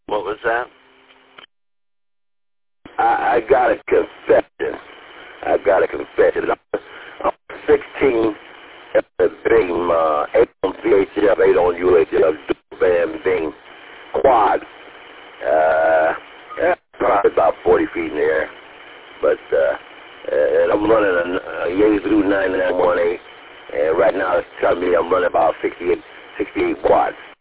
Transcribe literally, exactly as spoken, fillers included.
What was that? I, I got a confession. I got a confession. I'm sixteen at the Beam, uh, eight on V H F, eight on U H F, Bam Beam, quad. Uh, yeah, probably about forty feet in the air. But, uh, and I'm running a, a Yaesu Blue nine nine one eight, and right now it's telling me I'm running about sixty-eight, sixty-eight watts.